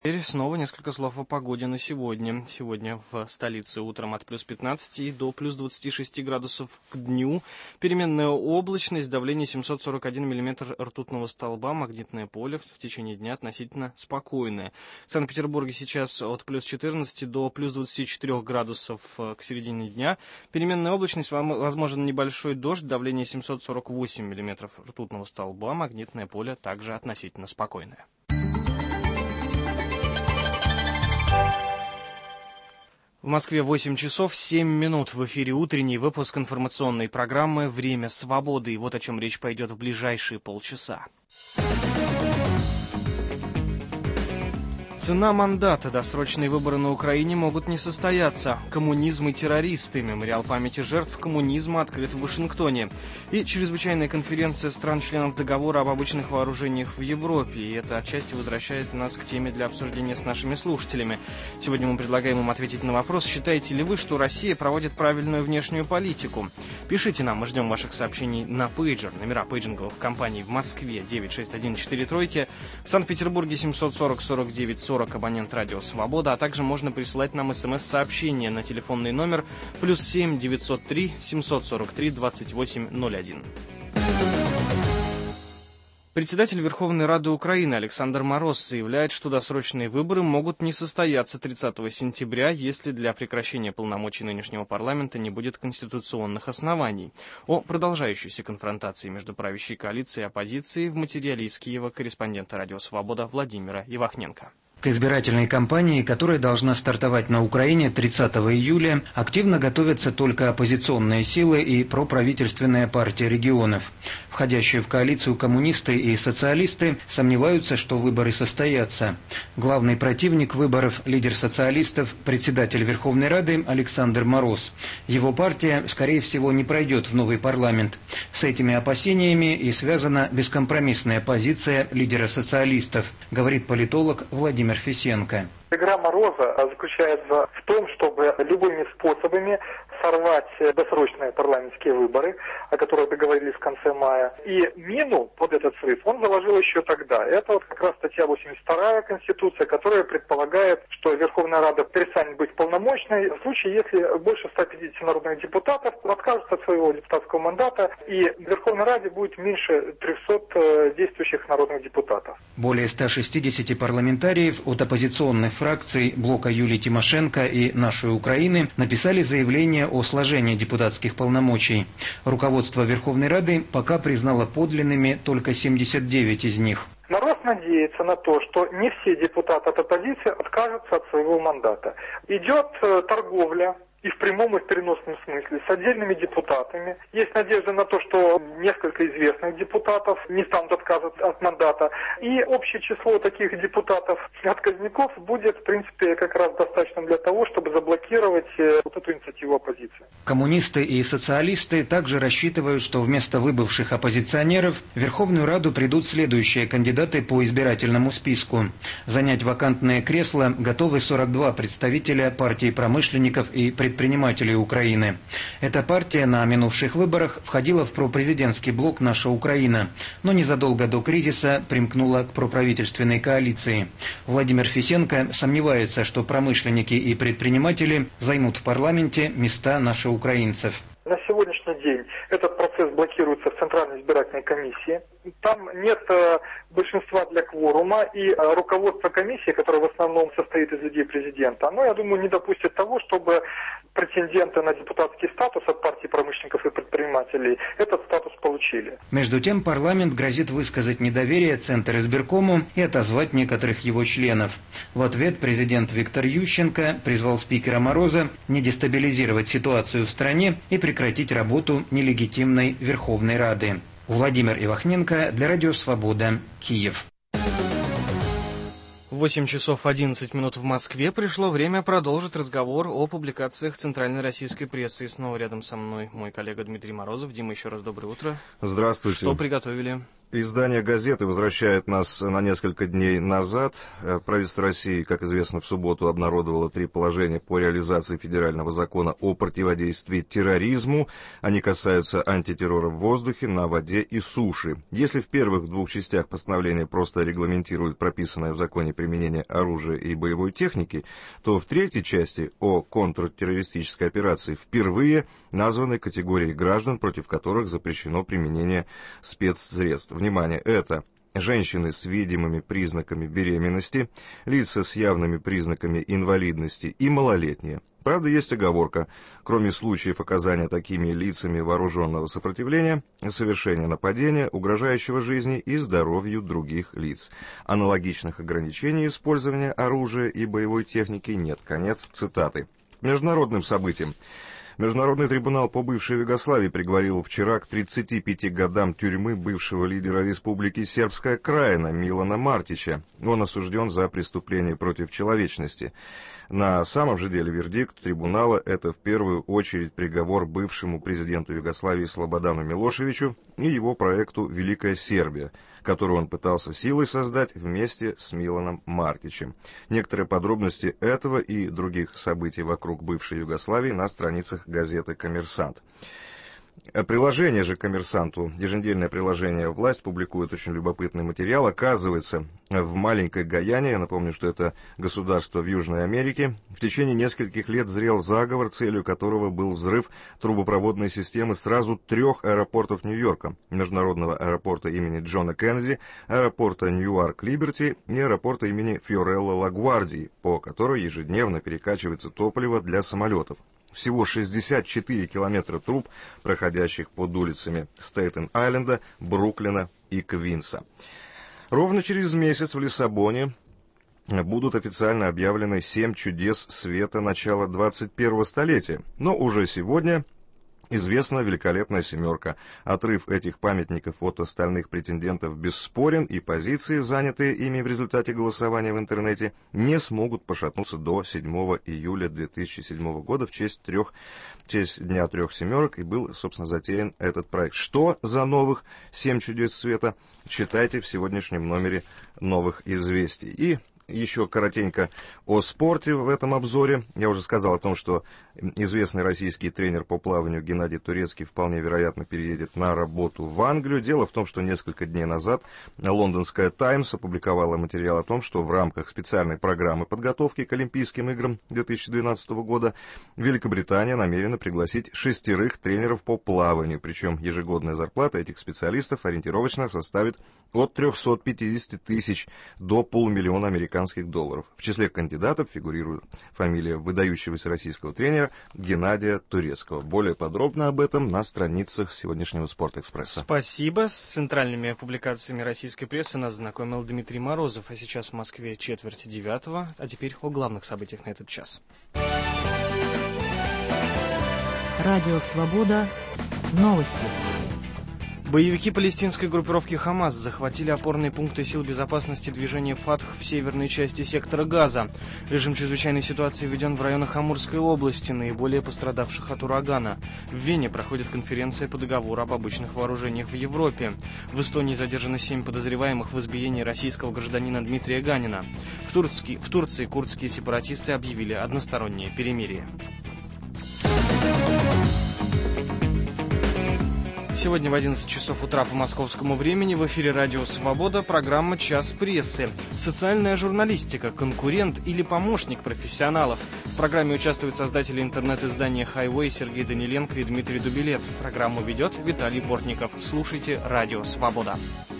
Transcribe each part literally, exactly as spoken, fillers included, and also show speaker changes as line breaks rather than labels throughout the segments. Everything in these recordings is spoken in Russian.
Теперь снова несколько слов о погоде на сегодня. Сегодня в столице утром от плюс пятнадцати до плюс двадцати шести градусов к дню. Переменная облачность, давление семьсот сорок один миллиметр ртутного столба, магнитное поле в течение дня относительно спокойное. В Санкт-Петербурге сейчас от плюс четырнадцати до плюс двадцати четырёх градусов к середине дня. Переменная облачность, возможен небольшой дождь, давление семьсот сорок восемь миллиметров ртутного столба, магнитное поле также относительно спокойное. В Москве восемь часов семь минут. В эфире утренний выпуск информационной программы «Время свободы». И вот о чем речь пойдет в ближайшие полчаса. Цена мандата. Досрочные выборы на Украине могут не состояться. Коммунизм и террористы. Мемориал памяти жертв коммунизма открыт в Вашингтоне. И чрезвычайная конференция стран-членов договора об обычных вооружениях в Европе. И это отчасти возвращает нас к теме для обсуждения с нашими слушателями. Сегодня мы предлагаем им ответить на вопрос: считаете ли вы, что Россия проводит правильную внешнюю политику? Пишите нам, мы ждем ваших сообщений на пейджер. Номера пейджинговых компаний в Москве девять шесть один четыре тройки, в Санкт-Петербурге семьсот сорок сорок девять сорок, абонент радио «Свобода», а также можно присылать нам смс-сообщение на телефонный номер плюс семь девятьсот три семьсот сорок три двадцать восемь ноль один. Председатель Верховной Рады Украины Александр Мороз заявляет, что досрочные выборы могут не состояться тридцатого сентября, если для прекращения полномочий нынешнего парламента не будет конституционных оснований. О продолжающейся конфронтации между правящей коалицией и оппозицией в материале из Киева корреспондента радио «Свобода» Владимира Ивахненко.
К избирательной кампании, которая должна стартовать на Украине тридцатого июля, активно готовятся только оппозиционные силы и проправительственная партия регионов. Входящие в коалицию коммунисты и социалисты сомневаются, что выборы состоятся. Главный противник выборов – лидер социалистов, председатель Верховной Рады Александр Мороз. Его партия, скорее всего, не пройдет в новый парламент. С этими опасениями и связана бескомпромиссная позиция лидера социалистов, говорит политолог Владимир Фисенко.
Игра Мороза заключается в том, чтобы любыми способами сорвать досрочные парламентские выборы, о которых договорились в конце мая. И мину под этот срыв он заложил еще тогда. Это вот как раз статья восемьдесят вторая Конституции, которая предполагает, что Верховная Рада перестанет быть полномочной в случае, если больше ста пятидесяти народных депутатов откажутся от своего депутатского мандата, и в Верховной Раде будет меньше трехсот действующих народных депутатов.
Более ста шестидесяти парламентариев от оппозиционных фракций блока Юлии Тимошенко и «Нашей Украины» написали заявление о сложении депутатских полномочий. Руководство Верховной Рады пока признало подлинными только семьдесят девять из них.
Народ надеется на то, что не все депутаты от оппозиции откажутся от своего мандата. Идет э, торговля, и в прямом, и в переносном смысле, с отдельными депутатами. Есть надежда на то, что несколько известных депутатов не станут отказываться от мандата. И общее число таких депутатов-отказников будет, в принципе, как раз достаточным для того, чтобы заблокировать вот эту инициативу оппозиции.
Коммунисты и социалисты также рассчитывают, что вместо выбывших оппозиционеров в Верховную Раду придут следующие кандидаты по избирательному списку. Занять вакантные кресла готовы сорок два представителя партии промышленников и предпринимателей. предпринимателей Украины. Эта партия на минувших выборах входила в пропрезидентский блок «Наша Украина», но незадолго до кризиса примкнула к проправительственной коалиции. Владимир Фисенко сомневается, что промышленники и предприниматели займут в парламенте места нашеукраинцев.
На сегодняшний день этот процесс блокируется в Центральной избирательной комиссии. Там нет э, большинства для кворума, и э, руководство комиссии, которое в основном состоит из людей президента, оно, я думаю, не допустит того, чтобы претенденты на депутатский статус от партии промышленников и предпринимателей этот статус получили.
Между тем, парламент грозит высказать недоверие Центризбиркому и отозвать некоторых его членов. В ответ президент Виктор Ющенко призвал спикера Мороза не дестабилизировать ситуацию в стране и прекратить работу нелегитимной Верховной Рады. Владимир Ивахненко для радио «Свобода», Киев.
восемь часов одиннадцать минут в Москве. Пришло время продолжить разговор о публикациях центральной российской прессы. И снова рядом со мной мой коллега Дмитрий Морозов. Дима, еще раз доброе утро.
Здравствуйте.
Что приготовили?
Издание «Газеты» возвращает нас на несколько дней назад. Правительство России, как известно, в субботу обнародовало три положения по реализации федерального закона о противодействии терроризму. Они касаются антитеррора в воздухе, на воде и суше. Если в первых двух частях постановления просто регламентируют прописанное в законе применение оружия и боевой техники, то в третьей части о контртеррористической операции впервые названы категории граждан, против которых запрещено применение спецсредств. Внимание, это женщины с видимыми признаками беременности, лица с явными признаками инвалидности и малолетние. Правда, есть оговорка. Кроме случаев оказания такими лицами вооруженного сопротивления, совершения нападения, угрожающего жизни и здоровью других лиц. Аналогичных ограничений использования оружия и боевой техники нет. Конец цитаты. Международным событиям. Международный трибунал по бывшей Югославии приговорил вчера к тридцати пяти годам тюрьмы бывшего лидера Республики Сербская Краина Милана Мартича. Он осужден за преступление против человечности. На самом же деле вердикт трибунала – это в первую очередь приговор бывшему президенту Югославии Слободану Милошевичу и его проекту «Великая Сербия», который он пытался силой создать вместе с Миланом Мартичем. Некоторые подробности этого и других событий вокруг бывшей Югославии на страницах газеты «Коммерсант». Приложение же к «Коммерсанту», еженедельное приложение «Власть» публикует очень любопытный материал. Оказывается, в маленькой Гаяне, я напомню, что это государство в Южной Америке, в течение нескольких лет зрел заговор, целью которого был взрыв трубопроводной системы сразу трех аэропортов Нью-Йорка: международного аэропорта имени Джона Кеннеди, аэропорта Ньюарк-Либерти и аэропорта имени Фьорелло-Ла-Гвардии, по которой ежедневно перекачивается топливо для самолетов. Всего шестьдесят четыре километра труб, проходящих под улицами Стейтен-Айленда, Бруклина и Квинса. Ровно через месяц в Лиссабоне будут официально объявлены семь чудес света начала двадцать первого столетия. Но уже сегодня известна великолепная семерка. Отрыв этих памятников от остальных претендентов бесспорен, и позиции, занятые ими в результате голосования в интернете, не смогут пошатнуться до седьмого июля две тысячи седьмого года в честь, трех, в честь Дня трех семерок, и был, собственно, затеян этот проект. Что за новых семь чудес света? Читайте в сегодняшнем номере «Новых известий». И еще коротенько о спорте в этом обзоре. Я уже сказал о том, что известный российский тренер по плаванию Геннадий Турецкий вполне вероятно переедет на работу в Англию. Дело в том, что несколько дней назад лондонская «Таймс» опубликовала материал о том, что в рамках специальной программы подготовки к Олимпийским играм две тысячи двенадцатого года Великобритания намерена пригласить шестерых тренеров по плаванию. Причем ежегодная зарплата этих специалистов ориентировочно составит от трехсот пятидесяти тысяч до полумиллиона американских долларов. В числе кандидатов фигурирует фамилия выдающегося российского тренера Геннадия Турецкого. Более подробно об этом на страницах сегодняшнего «Спортэкспресса».
Спасибо. С центральными публикациями российской прессы нас знакомил Дмитрий Морозов. А сейчас в Москве четверть девятого. А теперь о главных событиях на этот час.
Радио «Свобода». Новости.
Боевики палестинской группировки «Хамас» захватили опорные пункты сил безопасности движения «Фатх» в северной части сектора Газа. Режим чрезвычайной ситуации введен в районах Амурской области, наиболее пострадавших от урагана. В Вене проходит конференция по договору об обычных вооружениях в Европе. В Эстонии задержано семь подозреваемых в избиении российского гражданина Дмитрия Ганина. В Турции, в Турции курдские сепаратисты объявили одностороннее перемирие. Сегодня в одиннадцать часов утра по московскому времени в эфире «Радио Свобода» программа «Час прессы». Социальная журналистика, конкурент или помощник профессионалов. В программе участвуют создатели интернет-издания «Хайвей» Сергей Даниленко и Дмитрий Дубилет. Программу ведет Виталий Бортников. Слушайте «Радио Свобода».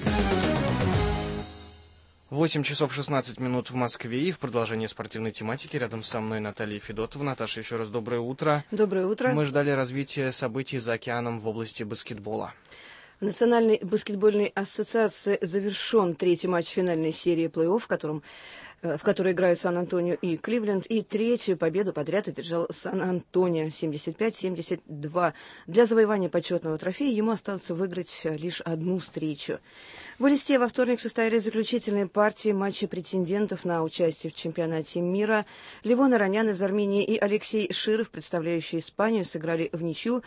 восемь часов шестнадцать минут в Москве, и в продолжение спортивной тематики рядом со мной Наталья Федотова. Наташа, еще раз доброе утро.
Доброе утро.
Мы ждали развития событий за океаном в области баскетбола.
В Национальной баскетбольной ассоциации завершен третий матч финальной серии плей-офф, в котором в которой играют Сан-Антонио и Кливленд, и третью победу подряд одержал Сан-Антонио семьдесят пять семьдесят два. Для завоевания почетного трофея ему осталось выиграть лишь одну встречу. В Элисте во вторник состоялись заключительные партии матча претендентов на участие в чемпионате мира. Левон Аронян из Армении и Алексей Широв, представляющие Испанию, сыграли в ничью.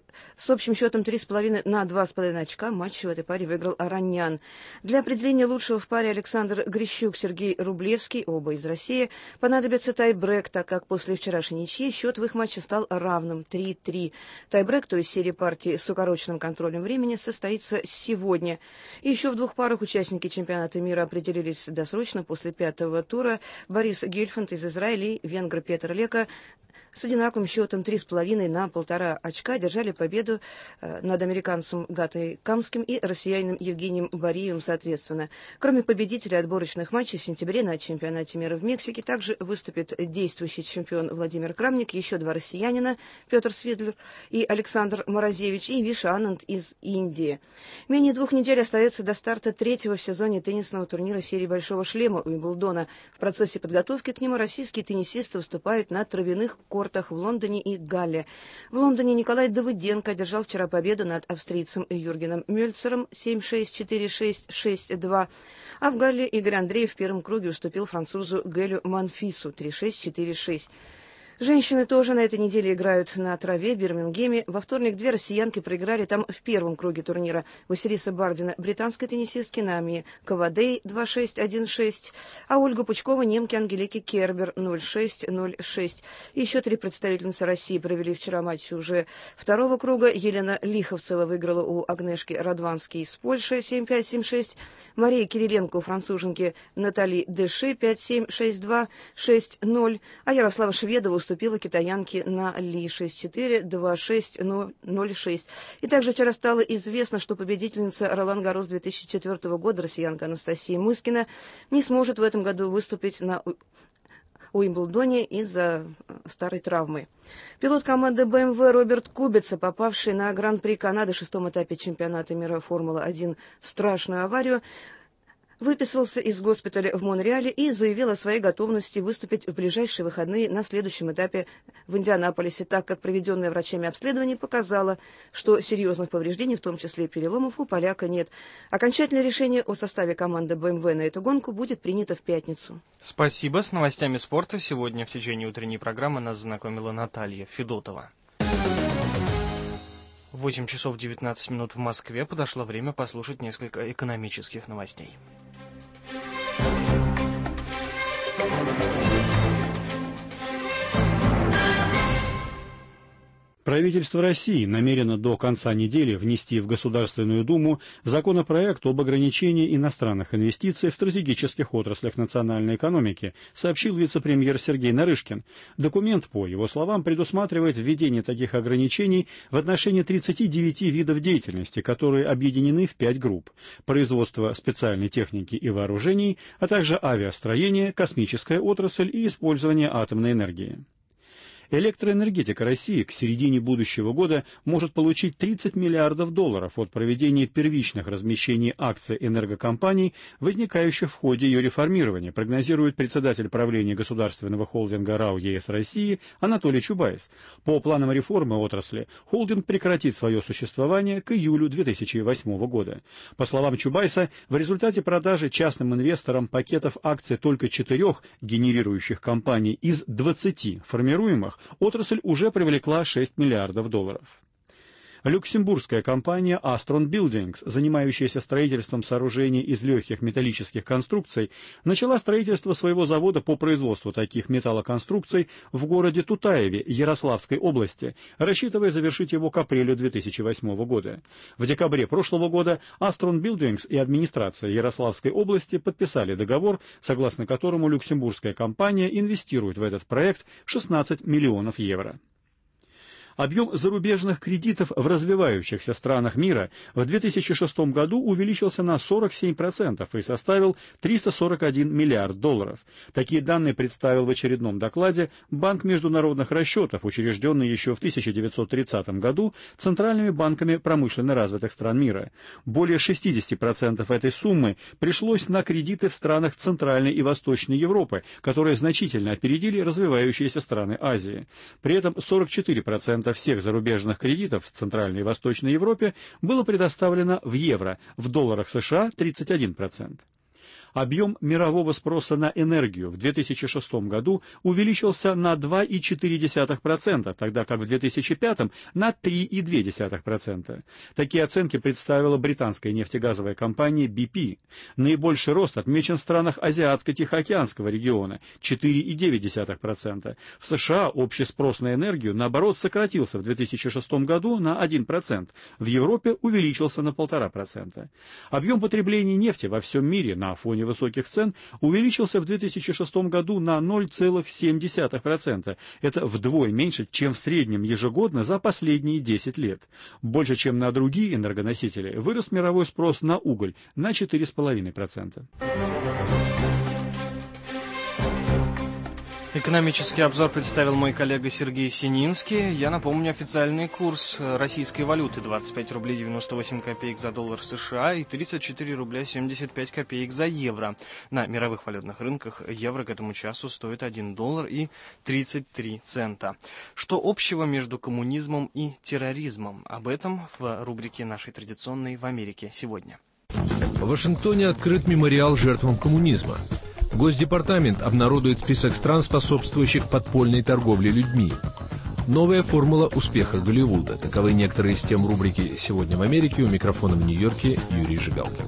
С общим счетом три с половиной на два с половиной очка матч в этой паре выиграл Аронян. Для определения лучшего в паре Александр Грищук, Сергей Рублевский, оба из России, понадобится тайбрек, так как после вчерашней ничьи счет в их матче стал равным три-три. Тайбрек, то есть серия партий с укороченным контролем времени, состоится сегодня. И еще в двух парах участники чемпионата мира определились досрочно после пятого тура. Борис Гельфанд из Израиля и венгр Петр Лека с одинаковым счетом три с половиной на полтора очка держали победу э, над американцем Гатой Камским и россиянином Евгением Бариевым соответственно. Кроме победителей отборочных матчей в сентябре на чемпионате мира в Мексике также выступит действующий чемпион Владимир Крамник, еще два россиянина Петр Свидлер и Александр Морозевич и Виша Ананд из Индии. Менее двух недель остается до старта третьего в сезоне теннисного турнира серии Большого шлема Уимблдона. В процессе подготовки к нему российские теннисисты выступают на травяных кортах в Лондоне и Галле. В Лондоне Николай Давыденко одержал вчера победу над австрийцем Юргеном Мельцером семь шесть четыре шесть шесть два, а в Галле Игорь Андреев в первом круге уступил французу Гелю Манфису три шесть четыре шесть. Женщины тоже на этой неделе играют на траве в Бирмингеме. Во вторник две россиянки проиграли там в первом круге турнира. Василиса Бардина, британской теннисистки Нами Кавадей два шесть один шесть, а Ольга Пучкова немки Ангелики Кербер ноль шесть ноль шесть. И еще три представительницы России провели вчера матчи уже второго круга. Елена Лиховцева выиграла у Агнешки Радванский из Польши семь пять семь шесть. Мария Кириленко у француженки Натали Деши пять семь шесть два шесть ноль. А Ярослава Шведова уступила китаянке на Ли шесть четыре два шесть ноль шесть. И также вчера стало известно, что победительница Ролан Гаррос две тысячи четвёртого года, россиянка Анастасия Мыскина, не сможет в этом году выступить на Уимблдоне из-за старой травмы. Пилот команды бэ эм вэ Роберт Кубица, попавший на Гран-при Канады в шестом этапе чемпионата мира Формулы-один в страшную аварию, выписался из госпиталя в Монреале и заявил о своей готовности выступить в ближайшие выходные на следующем этапе в Индианаполисе, так как проведенное врачами обследование показало, что серьезных повреждений, в том числе и переломов, у поляка нет. Окончательное решение о составе команды бэ эм вэ на эту гонку будет принято в пятницу.
Спасибо. С новостями спорта сегодня в течение утренней программы нас знакомила Наталья Федотова. восемь часов девятнадцать минут в Москве. Подошло время послушать несколько экономических новостей.
Правительство России намерено до конца недели внести в Государственную Думу законопроект об ограничении иностранных инвестиций в стратегических отраслях национальной экономики, сообщил вице-премьер Сергей Нарышкин. Документ, по его словам, предусматривает введение таких ограничений в отношении тридцати девяти видов деятельности, которые объединены в пять групп: производство специальной техники и вооружений, а также авиастроение, космическая отрасль и использование атомной энергии. Электроэнергетика России к середине будущего года может получить тридцать миллиардов долларов от проведения первичных размещений акций энергокомпаний, возникающих в ходе ее реформирования, прогнозирует председатель правления государственного холдинга РАО ЕС России Анатолий Чубайс. По планам реформы отрасли холдинг прекратит свое существование к июлю две тысячи восьмого года. По словам Чубайса, в результате продажи частным инвесторам пакетов акций только четырех генерирующих компаний из двадцати формируемых, отрасль уже привлекла шесть миллиардов долларов. Люксембургская компания Astron Buildings, занимающаяся строительством сооружений из легких металлических конструкций, начала строительство своего завода по производству таких металлоконструкций в городе Тутаеве Ярославской области, рассчитывая завершить его к апрелю две тысячи восьмого года. В декабре прошлого года Astron Buildings и администрация Ярославской области подписали договор, согласно которому люксембургская компания инвестирует в этот проект шестнадцать миллионов евро. Объем зарубежных кредитов в развивающихся странах мира в две тысячи шестом году увеличился на сорок семь процентов и составил триста сорок один миллиард долларов. Такие данные представил в очередном докладе Банк международных расчетов, учрежденный еще в тысяча девятьсот тридцатом году центральными банками промышленно развитых стран мира. Более шестьдесят процентов этой суммы пришлось на кредиты в странах Центральной и Восточной Европы, которые значительно опередили развивающиеся страны Азии. При этом сорок четыре процента всех зарубежных кредитов в Центральной и Восточной Европе было предоставлено в евро, в долларах США тридцать один процент. Объем мирового спроса на энергию в две тысячи шестом году увеличился на два целых четыре десятых процента, тогда как в две тысячи пятом на три целых две десятых процента. Такие оценки представила британская нефтегазовая компания би пи. Наибольший рост отмечен в странах Азиатско-Тихоокеанского региона – четыре целых девять десятых процента. В США общий спрос на энергию, наоборот, сократился в две тысячи шестом году на один процент. В Европе увеличился на полтора процента. Объем потребления нефти во всем мире на фоне высоких цен увеличился в две тысячи шестом году на ноль целых семь десятых процента. Это вдвое меньше, чем в среднем ежегодно за последние десять лет. Больше, чем на другие энергоносители, вырос мировой спрос на уголь на четыре целых пять десятых процента.
Экономический обзор представил мой коллега Сергей Сининский. Я напомню, официальный курс российской валюты двадцать пять рублей девяносто восемь копеек за доллар США и тридцать четыре рубля семьдесят пять копеек за евро. На мировых валютных рынках евро к этому часу стоит один доллар и тридцать три цента. Что общего между коммунизмом и терроризмом? Об этом в рубрике нашей традиционной «В Америке сегодня».
В Вашингтоне открыт мемориал жертвам коммунизма. Госдепартамент обнародует список стран, способствующих подпольной торговле людьми. Новая формула успеха Голливуда. Таковы некоторые из тем рубрики «Сегодня в Америке». У микрофона в Нью-Йорке Юрий Жигалкин.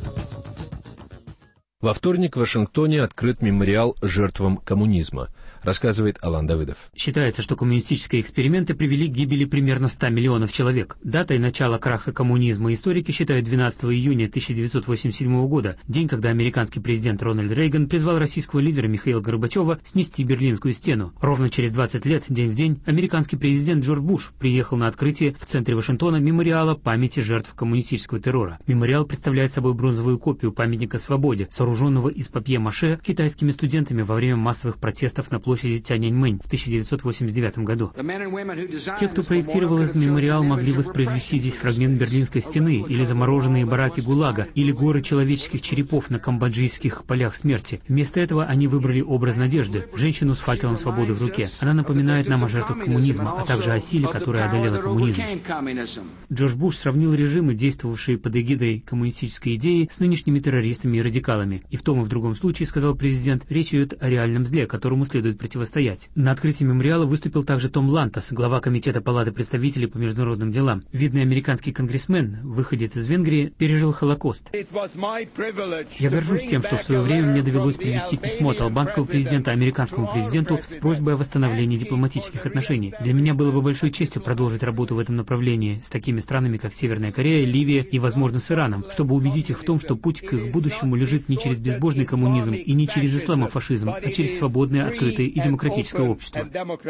Во вторник в Вашингтоне открыт мемориал жертвам коммунизма, рассказывает Алан Давыдов.
Считается, что коммунистические эксперименты привели к гибели примерно ста миллионов человек. Датой начала краха коммунизма историки считают двенадцатого июня тысяча девятьсот восемьдесят седьмого года, день, когда американский президент Рональд Рейган призвал российского лидера Михаила Горбачева снести Берлинскую стену. Ровно через двадцать лет, день в день, американский президент Джордж Буш приехал на открытие в центре Вашингтона мемориала памяти жертв коммунистического террора. Мемориал представляет собой бронзовую копию памятника свободе, сооруженного из папье-маше китайскими студентами во время массовых протестов на площади Тяньаньмэнь в тысяча девятьсот восемьдесят девятом году. Те, кто проектировал этот мемориал, могли воспроизвести здесь фрагмент Берлинской стены, или замороженные бараки ГУЛАГа, или горы человеческих черепов на камбоджийских полях смерти. Вместо этого они выбрали образ надежды, женщину с факелом свободы в руке. Она напоминает нам о жертвах коммунизма, а также о силе, которая одолела коммунизм. Джордж Буш сравнил режимы, действовавшие под эгидой коммунистической идеи, с нынешними террористами и радикалами. И в том и в другом случае, сказал президент, речь идет о реальном зле, которому следует противостоять. На открытии мемориала выступил также Том Лантас, глава Комитета Палаты представителей по международным делам. Видный американский конгрессмен, выходец из Венгрии, пережил Холокост. Я горжусь тем, что в свое время мне довелось привести письмо от албанского президента американскому президенту с просьбой о восстановлении дипломатических отношений. Для меня было бы большой честью продолжить работу в этом направлении с такими странами, как Северная Корея, Ливия и, возможно, с Ираном, чтобы убедить их в том, что путь к их будущему лежит не через безбожный коммунизм и не через исламофашизм, а через свободное, открытое и демократическое общество.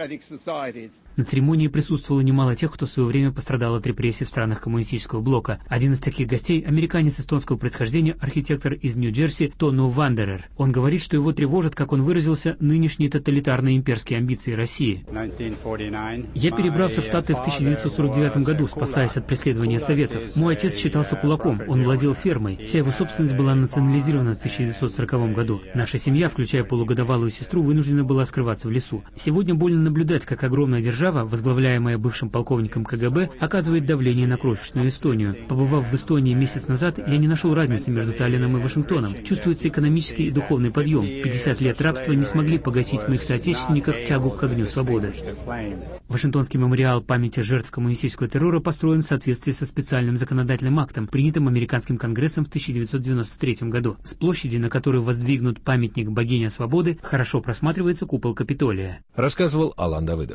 На церемонии присутствовало немало тех, кто в свое время пострадал от репрессий в странах коммунистического блока. Один из таких гостей – американец эстонского происхождения, архитектор из Нью-Джерси Тону Вандерер. Он говорит, что его тревожат, как он выразился, нынешние тоталитарные имперские амбиции России. «Я перебрался в Штаты в тысяча девятьсот сорок девятом году, спасаясь от преследования Советов. Мой отец считался кулаком, он владел фермой. Вся его собственность была национализирована в тысяча девятьсот сороковом году. Наша семья, включая полугодовалую сестру, вынуждена была скрываться в лесу. Сегодня больно наблюдать, как огромная держава, возглавляемая бывшим полковником ка гэ бэ, оказывает давление на крошечную Эстонию. Побывав в Эстонии месяц назад, я не нашел разницы между Таллином и Вашингтоном. Чувствуется экономический и духовный подъем. пятьдесят лет рабства не смогли погасить в моих соотечественниках тягу к огню свободы». Вашингтонский мемориал памяти жертв коммунистического террора построен в соответствии со специальным законодательным актом, принятым американским конгрессом в тысяча девятьсот девяносто третьем году. С площади, на которой воздвигнут памятник богине свободы, хорошо просматривается купол Капитолия.
Рассказывал Алан Давыдов.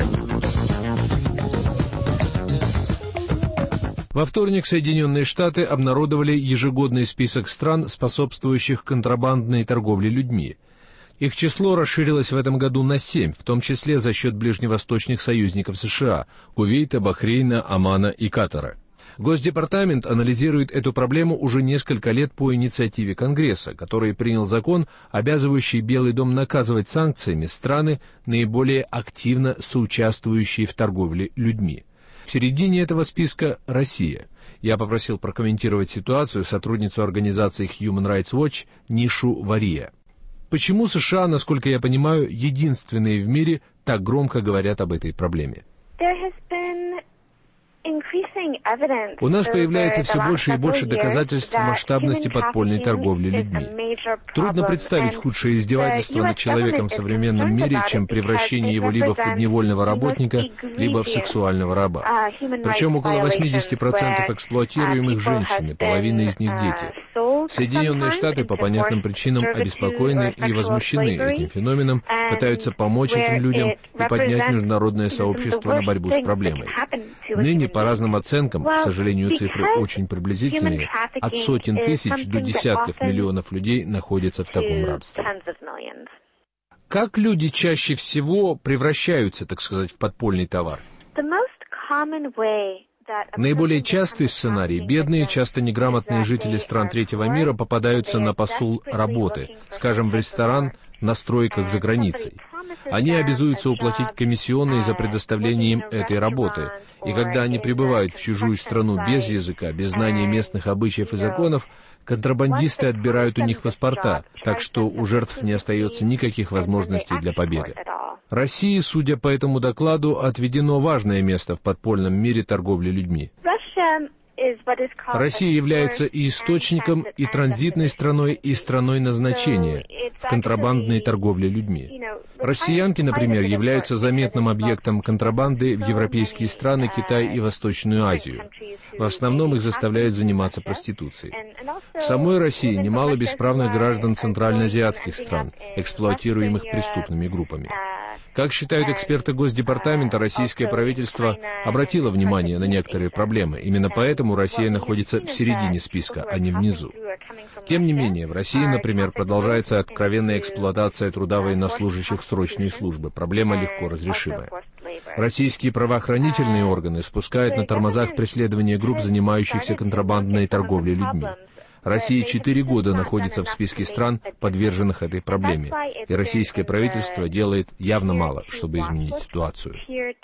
Во вторник Соединенные Штаты обнародовали ежегодный список стран, способствующих контрабандной торговле людьми. Их число расширилось в этом году на семь, в том числе за счет ближневосточных союзников США – Кувейта, Бахрейна, Омана и Катара. Госдепартамент анализирует эту проблему уже несколько лет по инициативе Конгресса, который принял закон, обязывающий Белый дом наказывать санкциями страны, наиболее активно соучаствующие в торговле людьми. В середине этого списка Россия. Я попросил прокомментировать ситуацию сотрудницу организации Human Rights Watch Нишу Вария. Почему США, насколько я понимаю, единственные в мире так громко говорят об этой проблеме? У нас появляется все больше и больше доказательств масштабности подпольной торговли людьми. Трудно представить худшее издевательство над человеком в современном мире, чем превращение его либо в подневольного работника, либо в сексуального раба. Причем около восемьдесят процентов эксплуатируемых женщины, половина из них дети. Соединенные Штаты по понятным причинам обеспокоены и возмущены этим феноменом, пытаются помочь этим людям и поднять международное сообщество на борьбу с проблемой. Ныне, по разным оценкам, к сожалению, цифры очень приблизительные, от сотен тысяч до десятков миллионов людей находятся в таком рабстве. Как люди чаще всего превращаются, так сказать, в подпольный товар? Наиболее частый сценарий – бедные, часто неграмотные жители стран третьего мира попадаются на посул работы, скажем, в ресторан, на стройках за границей. Они обязуются уплатить комиссионные за предоставление им этой работы, и когда они прибывают в чужую страну без языка, без знания местных обычаев и законов, контрабандисты отбирают у них паспорта, так что у жертв не остается никаких возможностей для побега. России, судя по этому докладу, отведено важное место в подпольном мире торговли людьми. Россия является и источником, и транзитной страной, и страной назначения в контрабандной торговле людьми. Россиянки, например, являются заметным объектом контрабанды в европейские страны, Китай и Восточную Азию. В основном их заставляют заниматься проституцией. В самой России немало бесправных граждан центральноазиатских стран, эксплуатируемых преступными группами. Как считают эксперты Госдепартамента, российское правительство обратило внимание на некоторые проблемы. Именно поэтому Россия находится в середине списка, а не внизу. Тем не менее, в России, например, продолжается откровенная эксплуатация труда военнослужащих срочной службы. Проблема легко разрешимая. Российские правоохранительные органы спускают на тормозах преследование групп, занимающихся контрабандной торговлей людьми. Россия четыре года находится в списке стран, подверженных этой проблеме, и российское правительство делает явно мало, чтобы изменить ситуацию.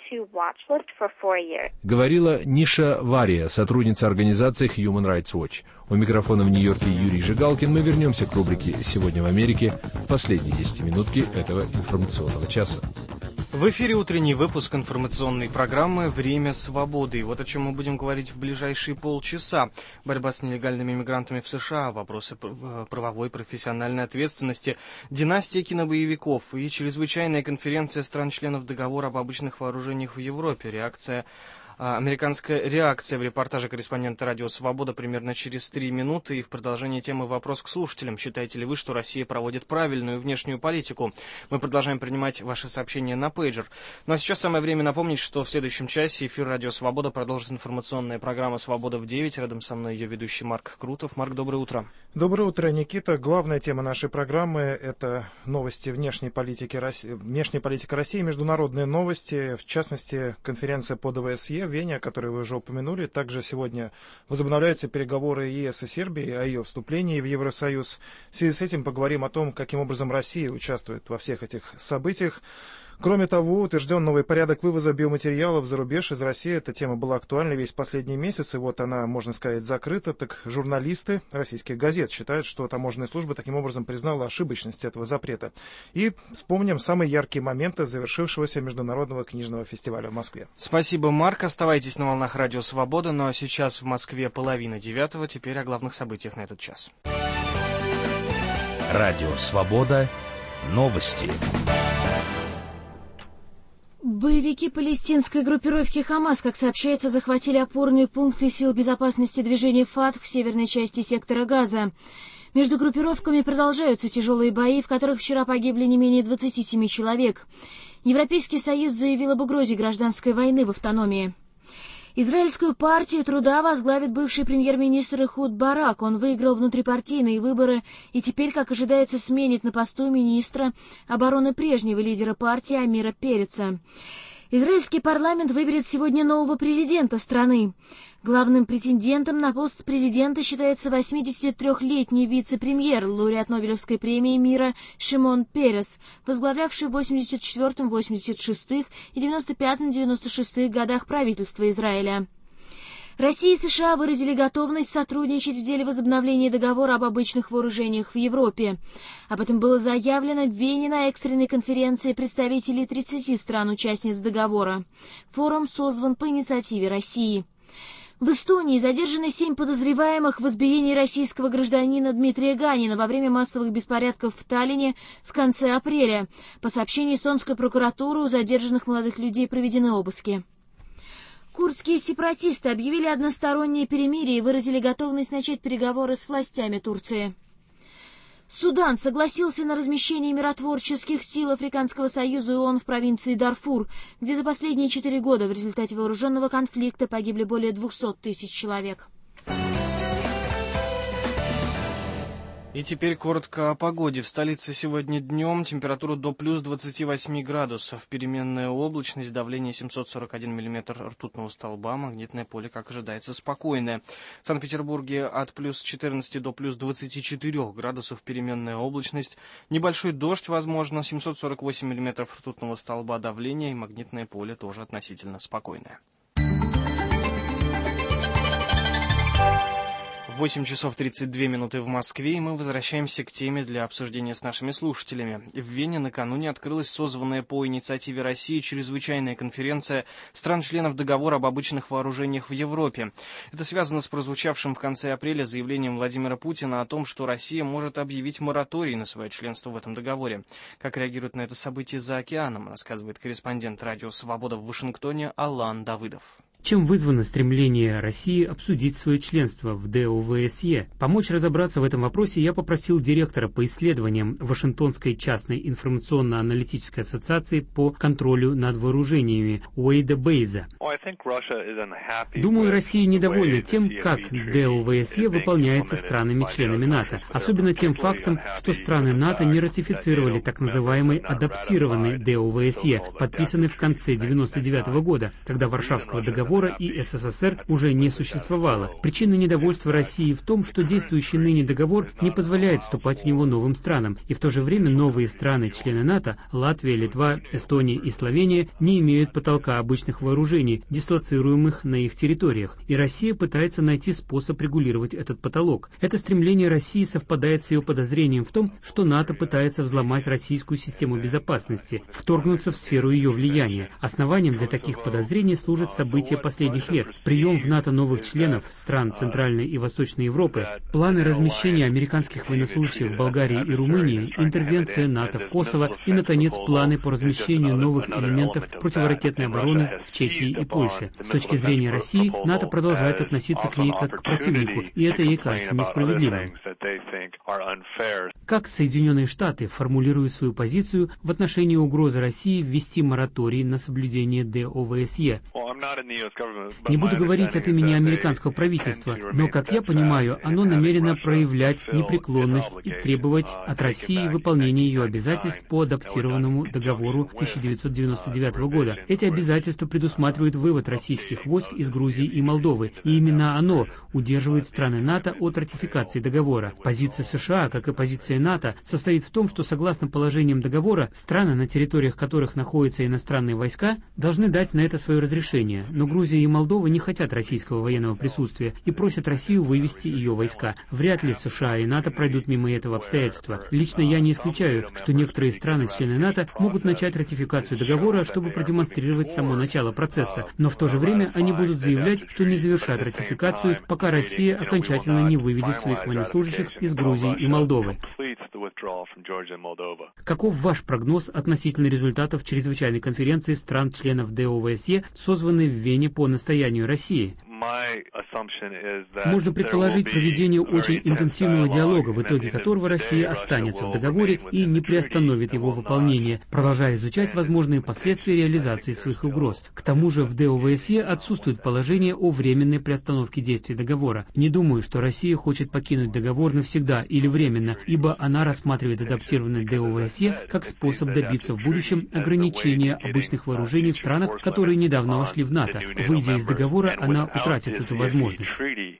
Говорила Ниша Вария, сотрудница организации Human Rights Watch. У микрофона в Нью-Йорке Юрий Жигалкин. Мы вернемся к рубрике «Сегодня в Америке» в последние десятиминутки этого информационного часа.
В эфире утренний выпуск информационной программы «Время свободы». И вот о чем мы будем говорить в ближайшие полчаса. Борьба с нелегальными мигрантами в США, вопросы правовой профессиональной ответственности, династия кинобоевиков и чрезвычайная конференция стран-членов договора об обычных вооружениях в Европе. Реакция Американская реакция в репортаже корреспондента «Радио Свобода» примерно через три минуты. И в продолжении темы вопрос к слушателям. Считаете ли вы, что Россия проводит правильную внешнюю политику? Мы продолжаем принимать ваши сообщения на пейджер. Ну а сейчас самое время напомнить, что в следующем часе эфир «Радио Свобода» продолжит информационная программа «Свобода в девять». Рядом со мной ее ведущий Марк Крутов. Марк, доброе утро.
Доброе утро, Никита. Главная тема нашей программы – это новости внешней политики России, внешняя политика России, международные новости, в частности, конференция по ДВСЕ в Вене, о которой вы уже упомянули. Также сегодня возобновляются переговоры ЕС и Сербии о ее вступлении в Евросоюз. В связи с этим поговорим о том, каким образом Россия участвует во всех этих событиях. Кроме того, утвержден новый порядок вывоза биоматериалов за рубеж из России. Эта тема была актуальна весь последний месяц, и вот она, можно сказать, закрыта. Так журналисты российских газет считают, что таможенная служба таким образом признала ошибочность этого запрета. И вспомним самые яркие моменты завершившегося международного книжного фестиваля в Москве.
Спасибо, Марк. Оставайтесь на волнах «Радио Свобода». Ну а сейчас в Москве половина девятого. Теперь о главных событиях на этот час.
«Радио Свобода». Новости.
Боевики палестинской группировки «Хамас», как сообщается, захватили опорные пункты сил безопасности движения «Фатх» в северной части сектора Газа. Между группировками продолжаются тяжелые бои, в которых вчера погибли не менее двадцати семи человек. Европейский Союз заявил об угрозе гражданской войны в автономии. Израильскую партию труда возглавит бывший премьер-министр Эхуд Барак. Он выиграл внутрипартийные выборы и теперь, как ожидается, сменит на посту министра обороны прежнего лидера партии Амира Переца. Израильский парламент выберет сегодня нового президента страны. Главным претендентом на пост президента считается восьмидесятитрёхлетний вице-премьер, лауреат Нобелевской премии мира Шимон Перес, возглавлявший в восемьдесят четвёртом, восемьдесят шестом и девяносто пятом — девяносто шестом годах правительства Израиля. Россия и США выразили готовность сотрудничать в деле возобновления договора об обычных вооружениях в Европе. Об этом было заявлено в Вене на экстренной конференции представителей тридцати стран-участниц договора. Форум созван по инициативе России. В Эстонии задержаны семь подозреваемых в избиении российского гражданина Дмитрия Ганина во время массовых беспорядков в Таллине в конце апреля. По сообщению эстонской прокуратуры, у задержанных молодых людей проведены обыски. Курдские сепаратисты объявили одностороннее перемирие и выразили готовность начать переговоры с властями Турции. Судан согласился на размещение миротворческих сил Африканского союза и ООН в провинции Дарфур, где за последние четыре года в результате вооруженного конфликта погибли более двухсот тысяч человек.
И теперь коротко о погоде. В столице сегодня днем температура до плюс двадцати восьми градусов. Переменная облачность, давление семьсот сорок один миллиметр ртутного столба, магнитное поле, как ожидается, спокойное. В Санкт-Петербурге от плюс четырнадцати до плюс двадцати четырёх градусов переменная облачность. Небольшой дождь, возможно, семьсот сорок восемь миллиметров ртутного столба, давление и магнитное поле тоже относительно спокойное. восемь часов тридцать две минуты в Москве, и мы возвращаемся к теме для обсуждения с нашими слушателями. В Вене накануне открылась созванная по инициативе России чрезвычайная конференция стран-членов договора об обычных вооружениях в Европе. Это связано с прозвучавшим в конце апреля заявлением Владимира Путина о том, что Россия может объявить мораторий на свое членство в этом договоре. Как реагирует на это событие за океаном, рассказывает корреспондент радио «Свобода» в Вашингтоне Алан Давыдов.
Чем вызвано стремление России обсудить свое членство в ДОВСЕ? Помочь разобраться в этом вопросе я попросил директора по исследованиям Вашингтонской частной информационно-аналитической ассоциации по контролю над вооружениями Уэйда Бейза. Думаю, Россия недовольна тем, как ДОВСЕ выполняется странами-членами НАТО, особенно тем фактом, что страны НАТО не ратифицировали так называемый адаптированный ДОВСЕ, подписанный в конце девяносто девятого года, когда Варшавского договора и СССР уже не существовало. Причина недовольства России в том, что действующий ныне договор не позволяет вступать в него новым странам, и в то же время новые страны-члены НАТО, Латвия, Литва, Эстония и Словения, не имеют потолка обычных вооружений, дислоцируемых на их территориях, и Россия пытается найти способ регулировать этот потолок. Это стремление России совпадает с ее подозрением в том, что НАТО пытается взломать российскую систему безопасности, вторгнуться в сферу ее влияния. Основанием для таких подозрений служат события последних лет, прием в НАТО новых членов стран Центральной и Восточной Европы, планы размещения американских военнослужащих в Болгарии и Румынии, интервенция НАТО в Косово и, наконец, планы по размещению новых элементов противоракетной обороны в Чехии и Польше. С точки зрения России, НАТО продолжает относиться к ней как к противнику, и это ей кажется несправедливым. Как Соединенные Штаты формулируют свою позицию в отношении угрозы России ввести мораторий на соблюдение ДОВСЕ? Не буду говорить от имени американского правительства, но, как я понимаю, оно намерено проявлять непреклонность и требовать от России выполнения ее обязательств по адаптированному договору тысяча девятьсот девяносто девятого года. Эти обязательства предусматривают вывод российских войск из Грузии и Молдовы, и именно оно удерживает страны НАТО от ратификации договора. Позиция США, как и позиция НАТО, состоит в том, что, согласно положениям договора, страны, на территориях которых находятся иностранные войска, должны дать на это свое разрешение, но Грузия и Молдова не хотят российского военного присутствия и просят Россию вывести ее войска. Вряд ли США и НАТО пройдут мимо этого обстоятельства. Лично я не исключаю, что некоторые страны-члены НАТО могут начать ратификацию договора, чтобы продемонстрировать само начало процесса, но в то же время они будут заявлять, что не завершат ратификацию, пока Россия окончательно не выведет своих военнослужащих из Грузии и Молдовы. Каков ваш прогноз относительно результатов чрезвычайной конференции стран-членов ДОВСЕ, созванной в Вене по настоянию России? Можно предположить проведение очень интенсивного диалога, в итоге которого Россия останется в договоре и не приостановит его выполнение, продолжая изучать возможные последствия реализации своих угроз. К тому же в ДОВСЕ отсутствует положение о временной приостановке действий договора. Не думаю, что Россия хочет покинуть договор навсегда или временно, ибо она рассматривает адаптированный ДОВСЕ как способ добиться в будущем ограничения обычных вооружений в странах, которые недавно вошли в НАТО. Выйдя из договора, она утратит эту возможность,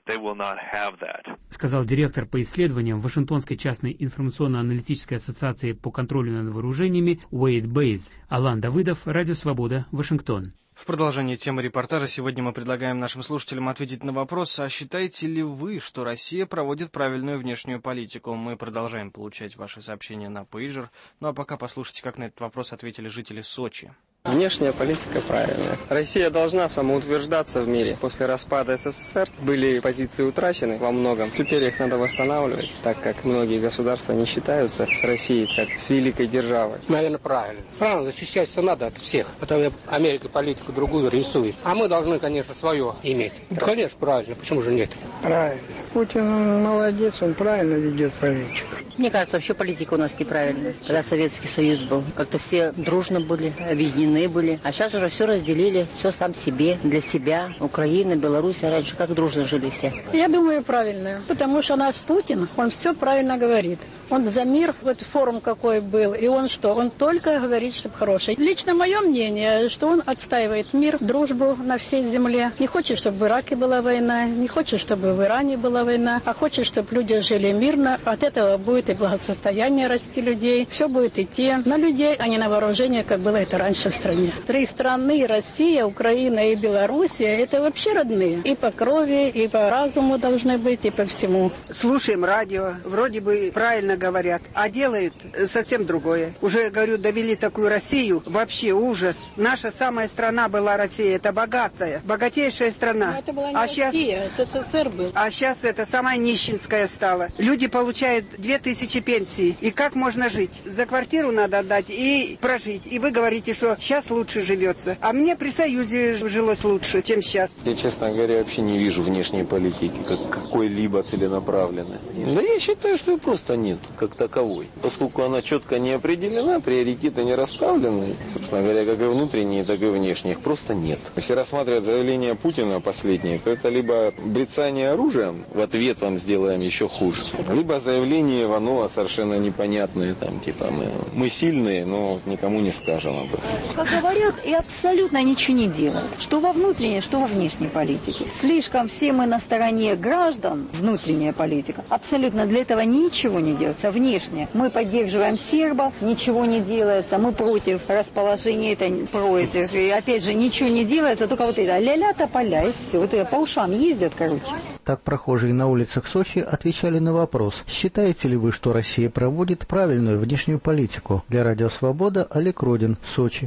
сказал директор по исследованиям Вашингтонской частной информационно-аналитической ассоциации по контролю над вооружениями Уэйд Бейз. Алан Давыдов, Радио Свобода, Вашингтон.
В продолжение темы репортажа сегодня мы предлагаем нашим слушателям ответить на вопрос, а считаете ли вы, что Россия проводит правильную внешнюю политику? Мы продолжаем получать ваши сообщения на пейджер. Ну а пока послушайте, как на этот вопрос ответили жители Сочи.
Внешняя политика правильная. Россия должна самоутверждаться в мире. После распада СССР были позиции утрачены во многом. Теперь их надо восстанавливать, так как многие государства не считаются с Россией как с великой державой.
Наверное, правильно. Правильно, защищаться надо от всех. Потом Америка политику другую рисует. А мы должны, конечно, свое иметь. Ну, конечно, правильно. Почему же нет?
Правильно. Путин он молодец, он правильно ведет политику.
Мне кажется, вообще политика у нас неправильная. Когда Советский Союз был, как-то все дружно были, объединены были. А сейчас уже все разделили, все сам себе, для себя. Украина, Беларусь, а раньше как дружно жили все.
Я думаю, правильно. Потому что наш Путин, он все правильно говорит. Он за мир, вот форум какой был, и он что? Он только говорит, что хороший. Лично мое мнение, что он отстаивает мир, дружбу на всей земле. Не хочет, чтобы в Ираке была война, не хочет, чтобы в Иране была война, а хочет, чтобы люди жили мирно. От этого будет и благосостояние расти людей. Все будет идти на людей, а не на вооружение, как было это раньше в стране. Три страны, Россия, Украина и Белоруссия, это вообще родные. И по крови, и по разуму должны быть, и по всему.
Слушаем радио, вроде бы правильно говорят, а делают совсем другое. Уже, говорю, довели такую Россию, вообще ужас. Наша самая страна была Россия, это богатая, богатейшая страна.
Но это была не
а
Россия,
сейчас,
СССР был.
А сейчас это самая нищенская стала. Люди получают две тысячи пенсий. И как можно жить? За квартиру надо отдать и прожить. И вы говорите, что сейчас лучше живется. А мне при Союзе жилось лучше, чем сейчас.
Я, честно говоря, вообще не вижу внешней политики как какой-либо целенаправленной. Да я считаю, что ее просто нет как таковой. Поскольку она четко не определена, приоритеты не расставлены, собственно говоря, как и внутренние, так и внешние, их просто нет. Если рассматривать заявление Путина последнее, то это либо брецание оружием, в ответ вам сделаем еще хуже, либо заявление Иванова совершенно непонятное, там, типа, мы, мы сильные, но никому не скажем об этом.
Как говорят, и абсолютно ничего не делают. Что во внутренней, что во внешней политике. Слишком все мы на стороне граждан, внутренняя политика. Абсолютно для этого ничего не делается. Внешне мы поддерживаем сербов, ничего не делается. Мы против расположения, это против. И опять же, ничего не делается, только вот это ля-ля тополя, и все. Это по ушам ездят, короче.
Так прохожие на улицах Сочи отвечали на вопрос: считаете ли вы, что Россия проводит правильную внешнюю политику? Для Радио Свобода Олег Родин, Сочи.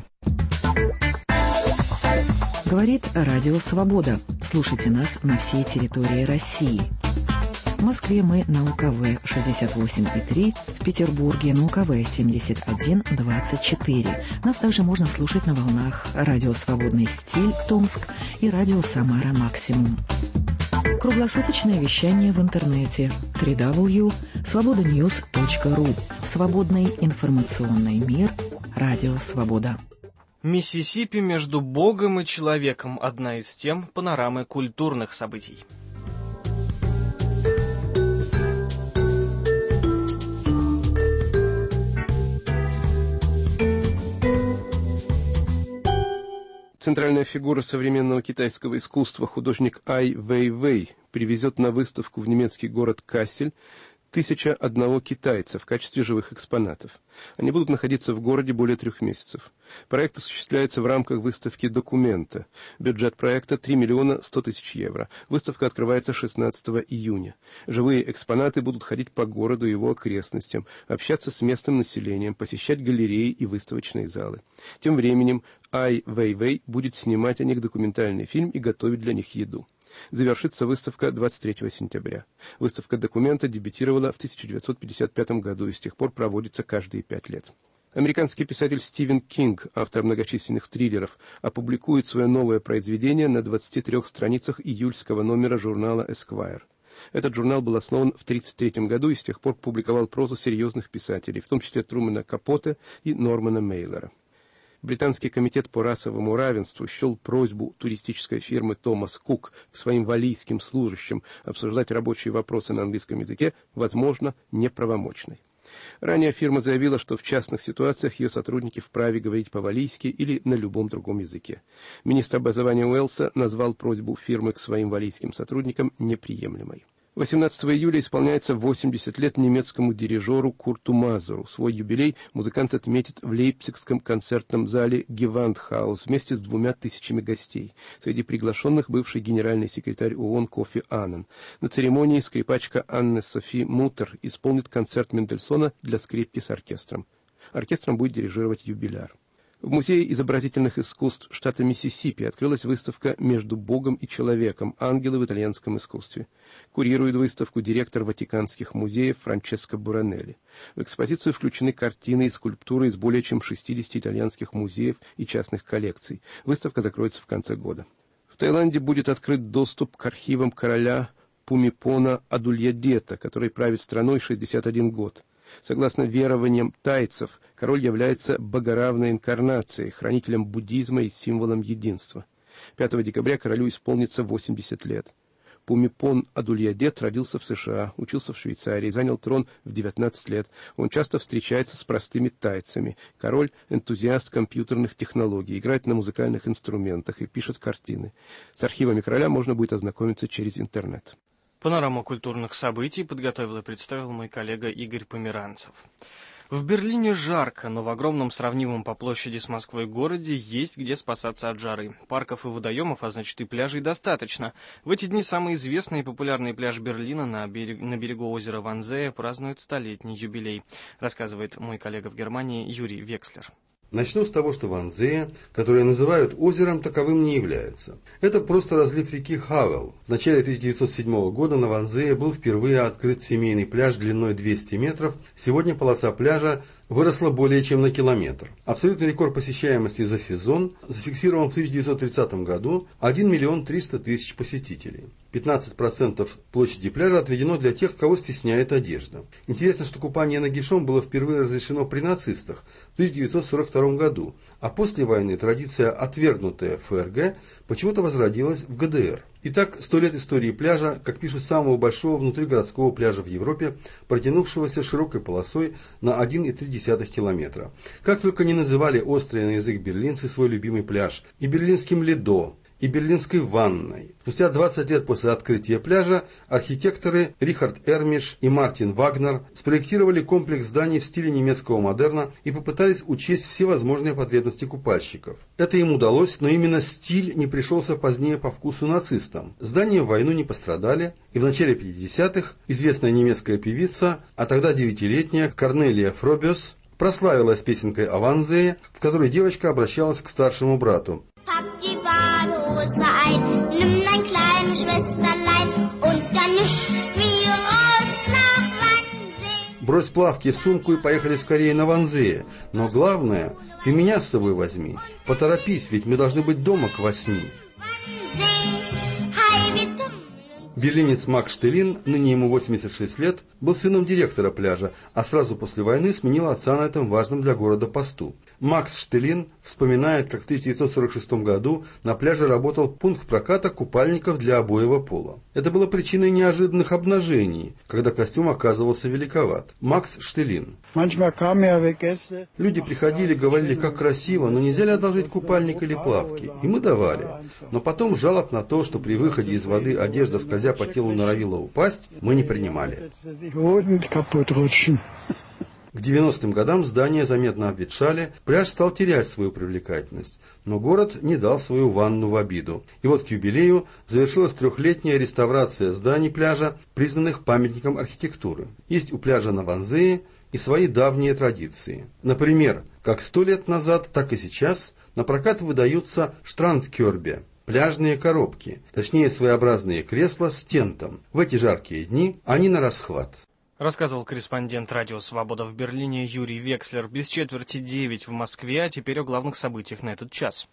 Говорит Радио Свобода. Слушайте нас на всей территории России. В Москве мы на УКВ шестьдесят восемь и три, в Петербурге на УКВ семьдесят один двадцать четыре. Нас также можно слушать на волнах Радио Свободный стиль Томск и Радио Самара Максимум. Круглосуточное вещание в интернете дабл ю дабл ю дабл ю точка свобода ньюс точка ру. Свободный информационный мир. Радио Свобода.
Миссисипи между Богом и человеком – одна из тем панорамы культурных событий.
Центральная фигура современного китайского искусства, художник Ай Вэйвэй, привезет на выставку в немецкий город Кассель тысяча одного китайца в качестве живых экспонатов. Они будут находиться в городе более трех месяцев. Проект осуществляется в рамках выставки «Документа». Бюджет проекта три миллиона сто тысяч евро. Выставка открывается шестнадцатого июня. Живые экспонаты будут ходить по городу и его окрестностям, общаться с местным населением, посещать галереи и выставочные залы. Тем временем Ай Вэйвэй будет снимать о них документальный фильм и готовить для них еду. Завершится выставка двадцать третьего сентября. Выставка «Документа» дебютировала в тысяча девятьсот пятьдесят пятом году и с тех пор проводится каждые пять лет. Американский писатель Стивен Кинг, автор многочисленных триллеров, опубликует свое новое произведение на двадцати трёх страницах июльского номера журнала Esquire. Этот журнал был основан в тысяча девятьсот тридцать третьем году и с тех пор публиковал прозу серьезных писателей, в том числе Трумэна Капоте и Нормана Мейлера. Британский комитет по расовому равенству счел просьбу туристической фирмы Томас Кук к своим валлийским служащим обсуждать рабочие вопросы на английском языке, возможно, неправомочной. Ранее фирма заявила, что в частных ситуациях ее сотрудники вправе говорить по-валлийски или на любом другом языке. Министр образования Уэльса назвал просьбу фирмы к своим валлийским сотрудникам неприемлемой. восемнадцатого июля исполняется восемьдесят лет немецкому дирижеру Курту Мазуру. Свой юбилей музыкант отметит в лейпцигском концертном зале Gewandhaus вместе с двумя тысячами гостей. Среди приглашенных бывший генеральный секретарь ООН Кофи Аннан. На церемонии скрипачка Анне Софи Мутер исполнит концерт Мендельсона для скрипки с оркестром. Оркестром будет дирижировать юбиляр. В Музее изобразительных искусств штата Миссисипи открылась выставка «Между Богом и человеком. Ангелы в итальянском искусстве». Курирует выставку директор Ватиканских музеев Франческо Буранелли. В экспозицию включены картины и скульптуры из более чем шестидесяти итальянских музеев и частных коллекций. Выставка закроется в конце года. В Таиланде будет открыт доступ к архивам короля Пумипона Адульядета, который правит страной шестьдесят один год. Согласно верованиям тайцев, король является богоравной инкарнацией, хранителем буддизма и символом единства. пятого декабря королю исполнится восемьдесят лет. Пумипон Адульядет родился в США, учился в Швейцарии, занял трон в девятнадцать лет. Он часто встречается с простыми тайцами. Король – энтузиаст компьютерных технологий, играет на музыкальных инструментах и пишет картины. С архивами короля можно будет ознакомиться через интернет.
Панораму культурных событий подготовил и представил мой коллега Игорь Померанцев. В Берлине жарко, но в огромном сравнимом по площади с Москвой городе есть где спасаться от жары. Парков и водоемов, а значит и пляжей, достаточно. В эти дни самый известный и популярный пляж Берлина на, берег, на берегу озера Ванзее празднует столетний юбилей, рассказывает мой коллега в Германии Юрий Векслер.
Начну с того, что Ванзее, которое называют озером, таковым не является. Это просто разлив реки Хавел. В начале тысяча девятьсот седьмого года на Ванзее был впервые открыт семейный пляж длиной двести метров. Сегодня полоса пляжа выросла более чем на километр. Абсолютный рекорд посещаемости за сезон зафиксирован в тысяча девятьсот тридцатом году один миллион триста тысяч посетителей. пятнадцать процентов площади пляжа отведено для тех, кого стесняет одежда. Интересно, что купание нагишом было впервые разрешено при нацистах в тысяча девятьсот сорок втором году, а после войны традиция, отвергнутая в ФРГ, почему-то возродилась в ГДР. Итак, сто лет истории пляжа, как пишут, самого большого внутригородского пляжа в Европе, протянувшегося широкой полосой на один и три десятых километра. Как только не называли острый на язык берлинцы свой любимый пляж и берлинским Ледо, и берлинской ванной. Спустя двадцать лет после открытия пляжа архитекторы Рихард Эрмиш и Мартин Вагнер спроектировали комплекс зданий в стиле немецкого модерна и попытались учесть все возможные потребности купальщиков. Это им удалось, но именно стиль не пришелся позднее по вкусу нацистам. Здания в войну не пострадали, и в начале пятидесятых известная немецкая певица, а тогда девятилетняя Корнелия Фробиус, прославилась песенкой о Ванзее, в которой девочка обращалась к старшему брату.
Pack die Badehose ein, nimm dein kleines Schwesterlein und dann nicht wie raus nach Wannsee.
Брось плавки в сумку и поехали скорее на Ванзее. Но главное, ты меня с собой возьми. Поторопись, ведь мы должны быть дома к восьми. Берлинец Макс Штелин, ныне ему восемьдесят шесть лет, был сыном директора пляжа, а сразу после войны сменил отца на этом важном для города посту. Макс Штелин вспоминает, как в тысяча девятьсот сорок шестом году на пляже работал пункт проката купальников для обоего пола. Это было причиной неожиданных обнажений, когда костюм оказывался великоват. Макс Штелин. Люди приходили, говорили, как красиво, но нельзя ли одолжить купальник или плавки? И мы давали. Но потом жалоб на то, что при выходе из воды одежда, скользя по телу, норовила упасть, мы не принимали. К девяностым годам здания заметно обветшали, пляж стал терять свою привлекательность, но город не дал свою ванну в обиду. И вот к юбилею завершилась трехлетняя реставрация зданий пляжа, признанных памятником архитектуры. Есть у пляжа на Ванзее и свои давние традиции. Например, как сто лет назад, так и сейчас на прокат выдаются штрандкёрбе, пляжные коробки, точнее своеобразные кресла с тентом. В эти жаркие дни они на расхват.
Рассказывал корреспондент «Радио Свобода» в Берлине Юрий Векслер. Без четверти девять в Москве, а теперь о главных событиях на этот час.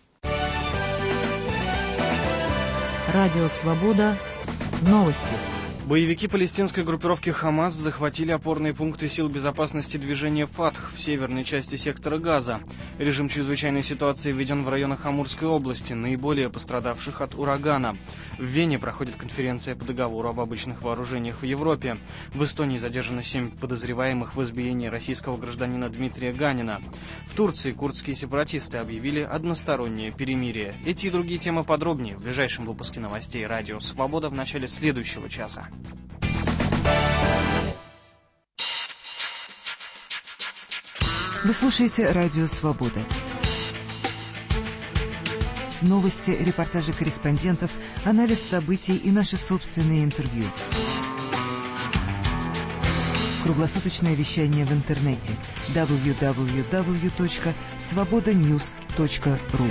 Радио Свобода. Новости.
Боевики палестинской группировки «Хамас» захватили опорные пункты сил безопасности движения «Фатх» в северной части сектора Газа. Режим чрезвычайной ситуации введен в районах Амурской области, наиболее пострадавших от урагана. В Вене проходит конференция по договору об обычных вооружениях в Европе. В Эстонии задержано семь подозреваемых в избиении российского гражданина Дмитрия Ганина. В Турции курдские сепаратисты объявили одностороннее перемирие. Эти и другие темы подробнее в ближайшем выпуске новостей «Радио Свобода» в начале следующего часа.
Вы слушаете «Радио Свобода». Новости, репортажи корреспондентов, анализ событий и наши собственные интервью. Круглосуточное вещание в интернете дабл ю дабл ю дабл ю точка свобода ньюс точка ру.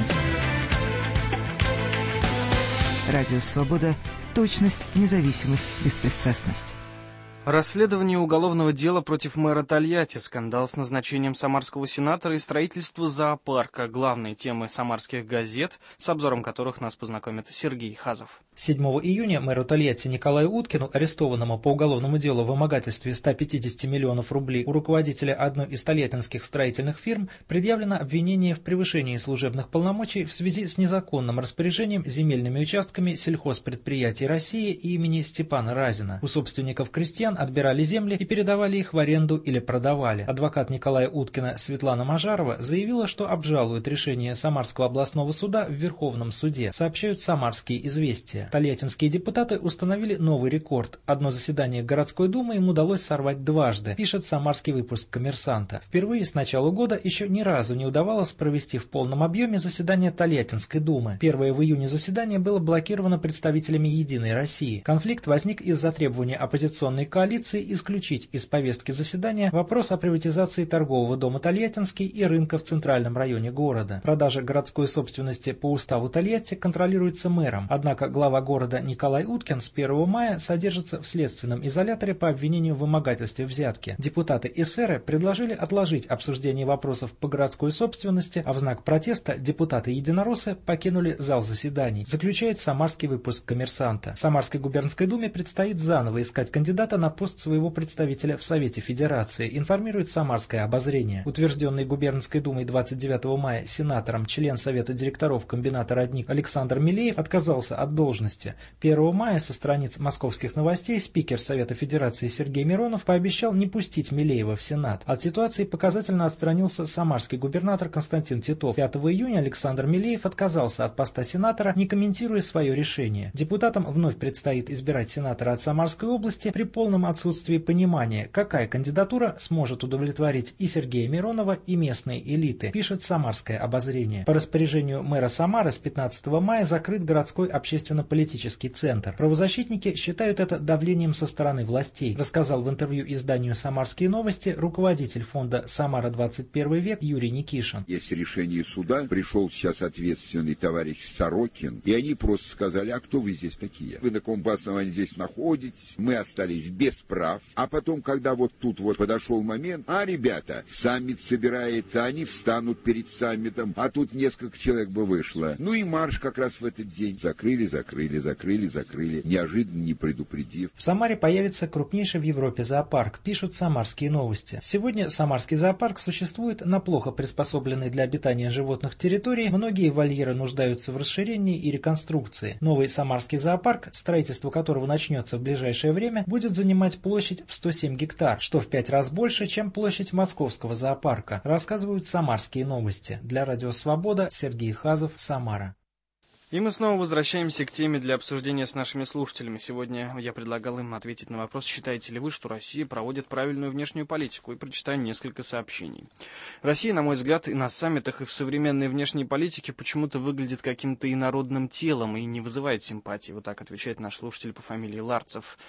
Радио Свобода. Точность, независимость, беспристрастность.
Расследование уголовного дела против мэра Тольятти, скандал с назначением самарского сенатора и строительство зоопарка – главные темы самарских газет, с обзором которых нас познакомит Сергей Хазов.
седьмого июня мэру Тольятти Николаю Уткину, арестованному по уголовному делу в вымогательстве ста пятидесяти миллионов рублей у руководителя одной из тольяттинских строительных фирм, предъявлено обвинение в превышении служебных полномочий в связи с незаконным распоряжением земельными участками сельхозпредприятий России имени Степана Разина. У собственников крестьян отбирали земли и передавали их в аренду или продавали. Адвокат Николая Уткина Светлана Мажарова заявила, что обжалует решение Самарского областного суда в Верховном суде, сообщают «Самарские известия». Тольяттинские депутаты установили новый рекорд. Одно заседание городской думы им удалось сорвать дважды, пишет самарский выпуск «Коммерсанта». Впервые с начала года еще ни разу не удавалось провести в полном объеме заседание Тольяттинской думы. Первое в июне заседание было блокировано представителями «Единой России». Конфликт возник из-за требования оппозиционной коалиции исключить из повестки заседания вопрос о приватизации торгового дома Тольяттинский и рынка в центральном районе города. Продажа городской собственности по уставу Тольятти контролируется мэром, однако глава города Николай Уткин с первого мая содержится в следственном изоляторе по обвинению в вымогательстве взятки. Депутаты эсеры предложили отложить обсуждение вопросов по городской собственности, а в знак протеста депутаты-единороссы покинули зал заседаний, заключает самарский выпуск «Коммерсанта». Самарской губернской думе предстоит заново искать кандидата на пост своего представителя в Совете Федерации, информирует «Самарское обозрение». Утвержденный губернской думой двадцать девятого мая сенатором член Совета директоров комбината «Родник» Александр Милеев отказался от должности. первого мая со страниц московских новостей спикер Совета Федерации Сергей Миронов пообещал не пустить Милеева в Сенат. От ситуации показательно отстранился самарский губернатор Константин Титов. пятого июня Александр Милеев отказался от поста сенатора, не комментируя свое решение. Депутатам вновь предстоит избирать сенатора от Самарской области при полном отсутствии понимания, какая кандидатура сможет удовлетворить и Сергея Миронова, и местные элиты, пишет «Самарское обозрение». По распоряжению мэра Самары с пятнадцатого мая закрыт городской общественно-политический центр. Правозащитники считают это давлением со стороны властей, рассказал в интервью изданию «Самарские новости» руководитель фонда «Самара двадцать первый век» Юрий Никишин.
Есть решение суда, пришел сейчас ответственный товарищ Сорокин, и они просто сказали: а кто вы здесь такие? Вы на каком основании здесь находитесь? Мы остались без прав. А потом, когда вот тут вот подошел момент, а, ребята, саммит собирается, они встанут перед саммитом, а тут несколько человек бы вышло. Ну и марш как раз в этот день. Закрыли, закрыли, закрыли, закрыли, неожиданно не предупредив.
В Самаре появится крупнейший в Европе зоопарк, пишут «Самарские новости». Сегодня Самарский зоопарк существует на плохо приспособленной для обитания животных территории. Многие вольеры нуждаются в расширении и реконструкции. Новый Самарский зоопарк, строительство которого начнется в ближайшее время, будет занимать площадь в сто семь гектар, что в пять раз больше, чем площадь московского зоопарка, рассказывают «Самарские новости». Для Радио Свобода Сергей Хазов, Самара.
И мы снова возвращаемся к теме для обсуждения с нашими слушателями. Сегодня я предлагал им ответить на вопрос, считаете ли вы, что Россия проводит правильную внешнюю политику, и прочитаю несколько сообщений. Россия, на мой взгляд, и на саммитах, и в современной внешней политике почему-то выглядит каким-то инородным телом и не вызывает симпатии. Вот так отвечает наш слушатель по фамилии Ларцев.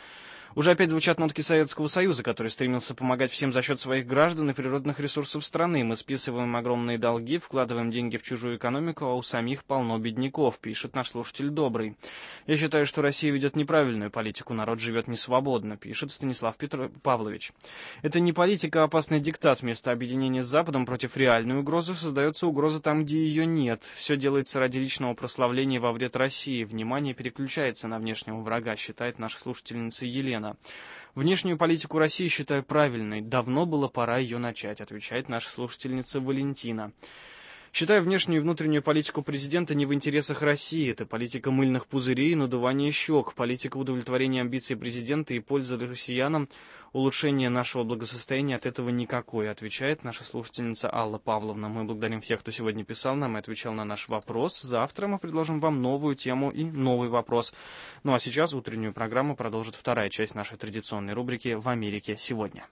Уже опять звучат нотки Советского Союза, который стремился помогать всем за счет своих граждан и природных ресурсов страны. Мы списываем огромные долги, вкладываем деньги в чужую экономику, а у самих полно бедняков, пишет наш слушатель Добрый. Я считаю, что Россия ведет неправильную политику, народ живет несвободно, пишет Станислав Петр... Павлович. Это не политика, а опасный диктат. Вместо объединения с Западом против реальной угрозы создается угроза там, где ее нет. Все делается ради личного прославления во вред России. Внимание переключается на внешнего врага, считает наша слушательница Елена. Внешнюю политику России считаю правильной. Давно было пора ее начать, отвечает наша слушательница Валентина. Считаю внешнюю и внутреннюю политику президента не в интересах России. Это политика мыльных пузырей и надувания щек, политика удовлетворения амбиций президента и пользы россиянам, улучшения нашего благосостояния от этого никакой, отвечает наша слушательница Алла Павловна. Мы благодарим всех, кто сегодня писал нам и отвечал на наш вопрос. Завтра мы предложим вам новую тему и новый вопрос. Ну а сейчас утреннюю программу продолжит вторая часть нашей традиционной рубрики «В Америке сегодня».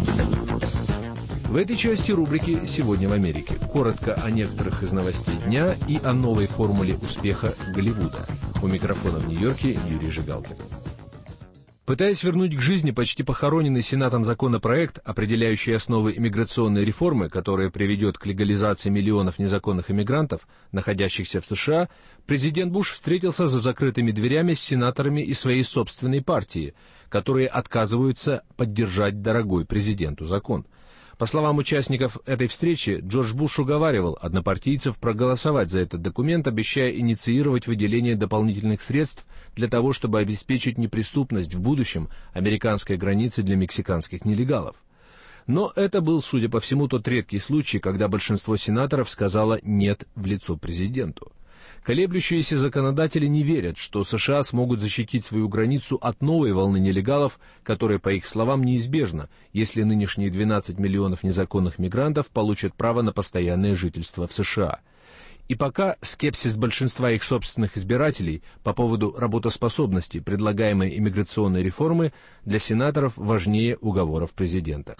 В этой части рубрики «Сегодня в Америке» коротко о некоторых из новостей дня и о новой формуле успеха Голливуда. У микрофона в Нью-Йорке Юрий Жигалкин. Пытаясь вернуть к жизни почти похороненный Сенатом законопроект, определяющий основы иммиграционной реформы, которая приведет к легализации миллионов незаконных иммигрантов, находящихся в США, президент Буш встретился за закрытыми дверями с сенаторами из своей собственной партии, которые отказываются поддержать дорогой президенту закон. По словам участников этой встречи, Джордж Буш уговаривал однопартийцев проголосовать за этот документ, обещая инициировать выделение дополнительных средств для того, чтобы обеспечить неприступность в будущем американской границы для мексиканских нелегалов. Но это был, судя по всему, тот редкий случай, когда большинство сенаторов сказало «нет» в лицо президенту. Колеблющиеся законодатели не верят, что США смогут защитить свою границу от новой волны нелегалов, которая, по их словам, неизбежна, если нынешние двенадцать миллионов незаконных мигрантов получат право на постоянное жительство в США. И пока скепсис большинства их собственных избирателей по поводу работоспособности предлагаемой иммиграционной реформы для сенаторов важнее уговоров президента.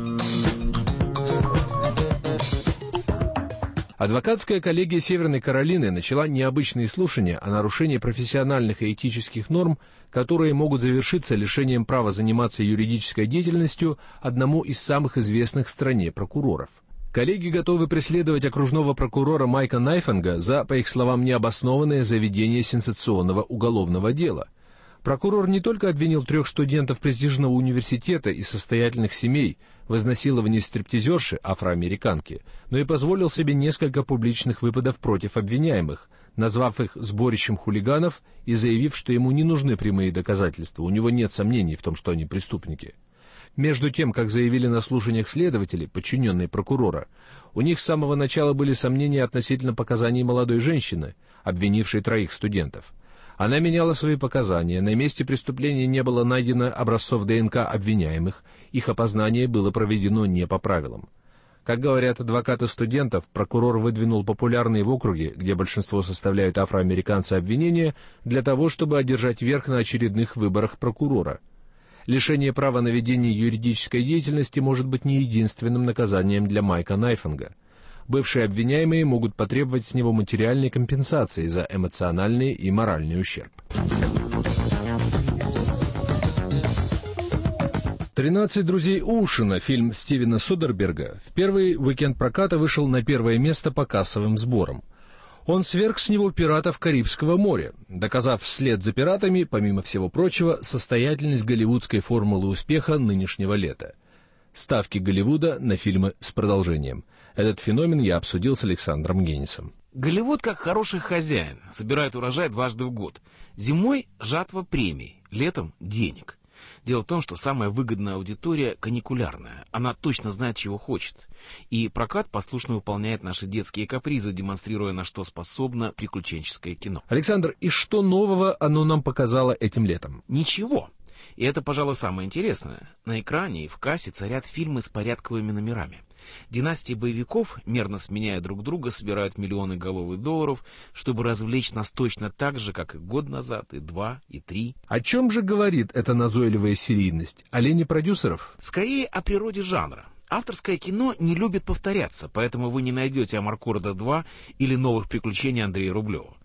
Адвокатская коллегия Северной Каролины начала необычные слушания о нарушении профессиональных и этических норм, которые могут завершиться лишением права заниматься юридической деятельностью одному из самых известных в стране прокуроров. Коллеги готовы преследовать окружного прокурора Майка Найфинга за, по их словам, необоснованное заведение сенсационного уголовного дела. Прокурор не только обвинил трех студентов престижного университета из состоятельных семей в изнасиловании стриптизерши афроамериканки, но и позволил себе несколько публичных выпадов против обвиняемых, назвав их сборищем хулиганов и заявив, что ему не нужны прямые доказательства, у него нет сомнений в том, что они преступники. Между тем, как заявили на слушаниях следователи, подчиненные прокурора, у них с самого начала были сомнения относительно показаний молодой женщины, обвинившей троих студентов. Она меняла свои показания, на месте преступления не было найдено образцов ДНК обвиняемых, их опознание было проведено не по правилам. Как говорят адвокаты студентов, прокурор выдвинул популярные в округе, где большинство составляют афроамериканцы, обвинения для того, чтобы одержать верх на очередных выборах прокурора. Лишение права на ведение юридической деятельности может быть не единственным наказанием для Майка Найфинга. Бывшие обвиняемые могут потребовать с него материальной компенсации за эмоциональный и моральный ущерб. «тринадцать друзей Оушена», фильм Стивена Содерберга, в первый уикенд проката вышел на первое место по кассовым сборам. Он сверг с него пиратов Карибского моря, доказав вслед за пиратами, помимо всего прочего, состоятельность голливудской формулы успеха нынешнего лета. Ставки Голливуда на фильмы с продолжением. Этот феномен я обсудил с Александром Генисом.
Голливуд как хороший хозяин, собирает урожай дважды в год. Зимой жатва премий, летом денег. Дело в том, что самая выгодная аудитория каникулярная. Она точно знает, чего хочет. И прокат послушно выполняет наши детские капризы, демонстрируя, на что способно приключенческое кино.
Александр, и что нового оно нам показало этим летом?
Ничего. И это, пожалуй, самое интересное. На экране и в кассе царят фильмы с порядковыми номерами. Династии боевиков, мерно сменяя друг друга, собирают миллионы голов и долларов, чтобы развлечь нас точно так же, как и год назад, и два, и три.
О чем же говорит эта назойливая серийность? О лени продюсеров?
Скорее, о природе жанра. Авторское кино не любит повторяться, поэтому вы не найдете «Амаркорда два» или «Новых приключений» Андрея Рублева.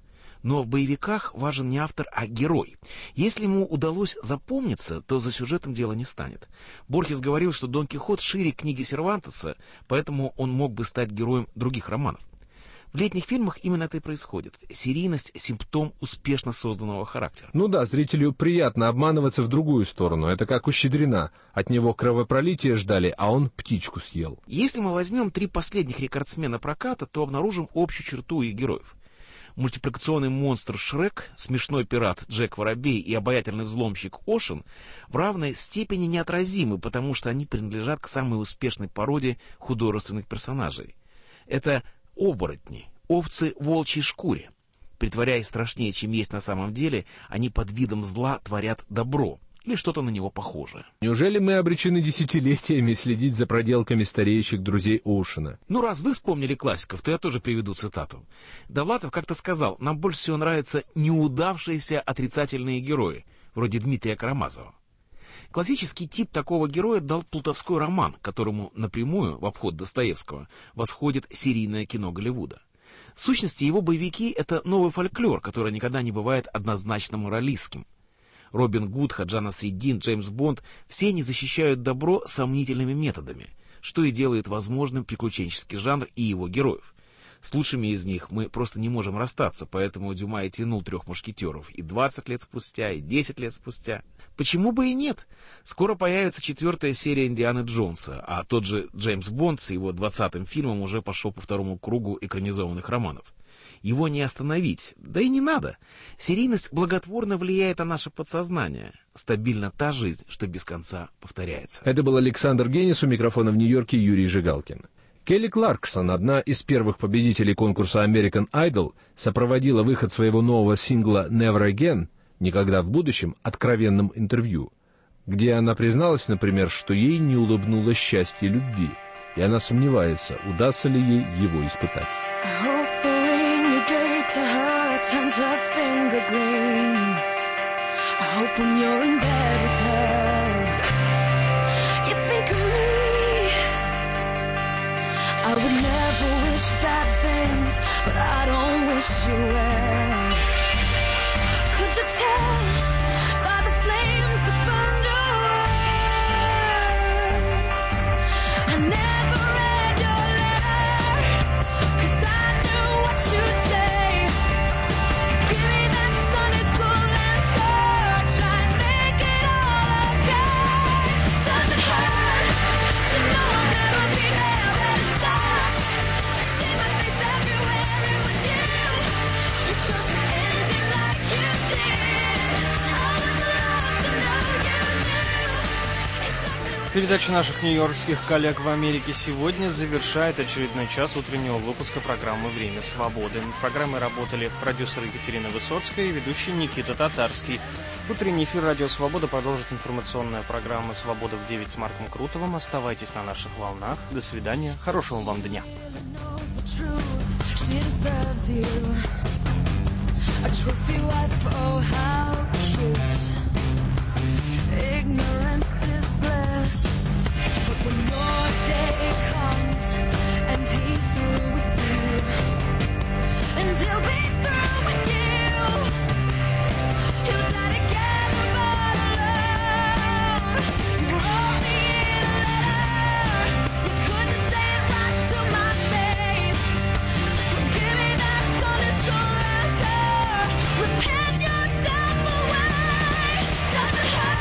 Но в боевиках важен не автор, а герой. Если ему удалось запомниться, то за сюжетом дело не станет. Борхес говорил, что Дон Кихот шире книги Сервантеса, поэтому он мог бы стать героем других романов. В летних фильмах именно это и происходит. Серийность – симптом успешно созданного характера.
Ну да, зрителю приятно обманываться в другую сторону. Это как у Щедрина. От него кровопролития ждали, а он птичку съел.
Если мы возьмем три последних рекордсмена проката, то обнаружим общую черту их героев. Мультипликационный монстр Шрек, смешной пират Джек Воробей и обаятельный взломщик Ошен в равной степени неотразимы, потому что они принадлежат к самой успешной породе художественных персонажей. Это оборотни, овцы в волчьей шкуре. Притворяясь страшнее, чем есть на самом деле, они под видом зла творят добро или что-то на него похожее.
Неужели мы обречены десятилетиями следить за проделками стареющих друзей Оушена?
Ну, раз вы вспомнили классиков, то я тоже приведу цитату. Довлатов как-то сказал: нам больше всего нравятся неудавшиеся отрицательные герои, вроде Дмитрия Карамазова. Классический тип такого героя дал плутовской роман, которому напрямую, в обход Достоевского, восходит серийное кино Голливуда. В сущности, его боевики — это новый фольклор, который никогда не бывает однозначно моралистским. Робин Гуд, Хаджа Насреддин, Джеймс Бонд — все они защищают добро сомнительными методами, что и делает возможным приключенческий жанр и его героев. С лучшими из них мы просто не можем расстаться, поэтому Дюма и тянул «Трех мушкетеров» и двадцать лет спустя, и десять лет спустя. Почему бы и нет? Скоро появится четвертая серия «Индианы Джонса», а тот же Джеймс Бонд с его двадцатым фильмом уже пошел по второму кругу экранизованных романов. Его не остановить, да и не надо. Серийность благотворно влияет на наше подсознание. Стабильна та жизнь, что без конца повторяется.
Это был Александр Генис, у микрофона в Нью-Йорке Юрий Жигалкин. Келли Кларксон, одна из первых победителей конкурса American Idol, сопроводила выход своего нового сингла «Never Again» «Никогда в будущем» откровенным интервью, где она призналась, например, что ей не улыбнулось счастье любви, и она сомневается, удастся ли ей его испытать.
To her turns her finger green. I hope when you're in bed with her, you think of me. I would never wish bad things, but I don't wish you well. Could you tell by the flames that burned your eyes? I never read your letter, 'cause I knew what you'd say.
Передача наших нью-йоркских коллег в Америке сегодня завершает очередной час утреннего выпуска программы «Время свободы». В программе работали продюсер Екатерина Высоцкая и ведущий Никита Татарский. Утренний эфир «Радио Свобода» продолжит информационная программа «Свобода в девять» с Марком Крутовым. Оставайтесь на наших волнах. До свидания. Хорошего вам дня.
Ignorance is bliss, but when your day comes and he's through with you, and he'll be through with you, you'll die together but alone. You wrote me a letter, you couldn't say it right to my face. Give me that Sunday school answer, repent yourself away. Does it hurt?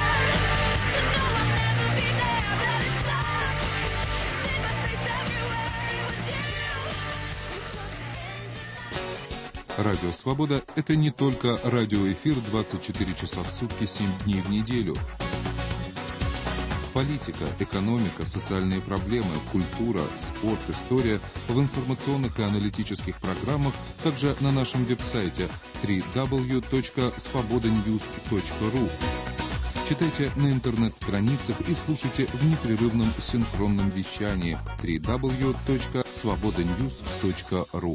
Радио «Свобода» — это не только радиоэфир двадцать четыре часа в сутки, семь дней в неделю. Политика, экономика, социальные проблемы, культура, спорт, история в информационных и аналитических программах, также на нашем веб-сайте дабл ю дабл ю дабл ю точка свобода ньюс точка ру. Читайте на интернет-страницах и слушайте в непрерывном синхронном вещании дабл ю дабл ю дабл ю точка свобода ньюс точка ру.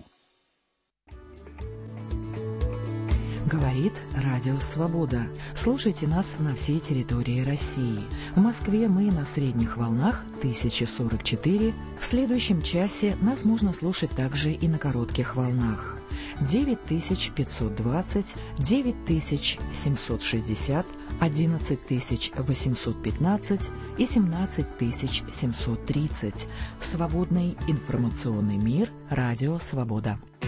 Говорит Радио Свобода. Слушайте нас на всей территории России. В Москве мы на средних волнах тысяча сорок четыре. В следующем часе нас можно слушать также и на коротких волнах. девять тысяч пятьсот двадцать, девять тысяч семьсот шестьдесят, одиннадцать тысяч восемьсот пятнадцать и семнадцать тысяч семьсот тридцать. Свободный информационный мир. Радио «Свобода».